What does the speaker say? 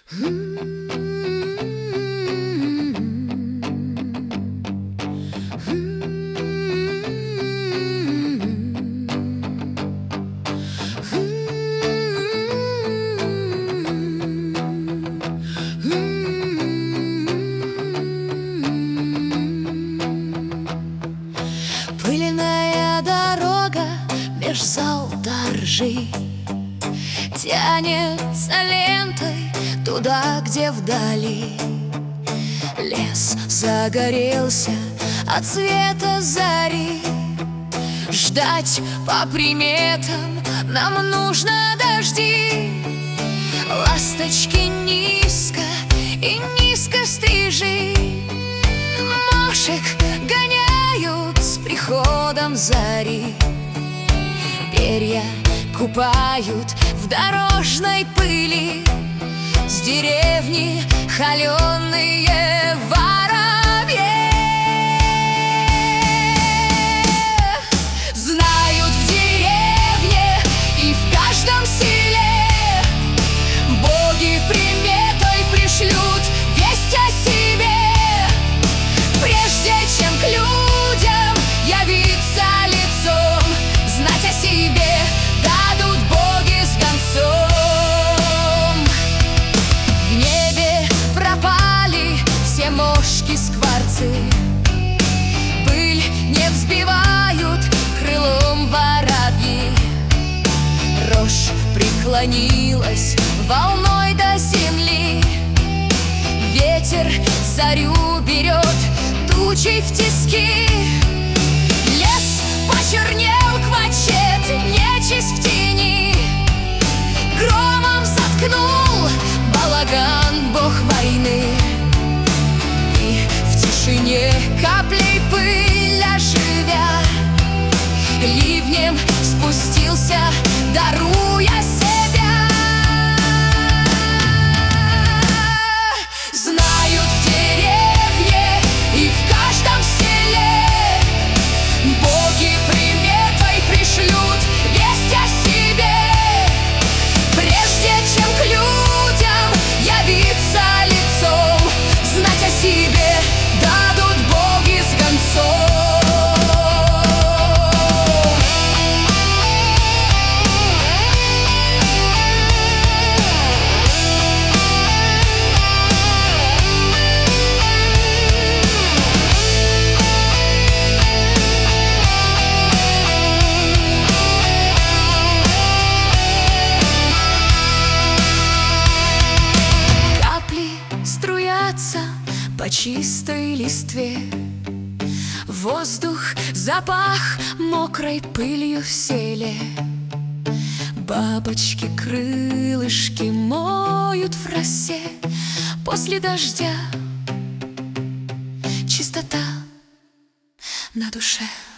Пыльная дорога меж зал до ржи тянется лентой туда, где вдали лес загорелся от света зари. Ждать по приметам нам нужно дожди. Ласточки низко и низко стрижи, мошек гоняют с приходом зари. Перья купают в дорожной пыли с деревни холеные воробьи. Знают в деревне и в каждом селе, боги приметой пришлют весть о себе. Прежде чем к людям явиться лицом, знать о себе дадут боги с гонцом. В небе пропали все мошки-скворцы, пыль не взбивают крылом воробьи. Рожь преклонилась волной до земли, ветер зарю берет тучей в тиски. Лес почернел квачет, нечисть в тени, громом заткнул балаган бог войны. И в тишине каплей пыль оживя, ливнем спустился, даруя себя. Знают в деревне и в каждом селе, боги приметой пришлют весть о себе. Прежде чем к людям явиться лицом, знать о себе дадут боги с гонцом. По чистой листве воздух запах мокрой пылью в селе. Бабочки крылышки моют в росе. После дождя чистота на душе.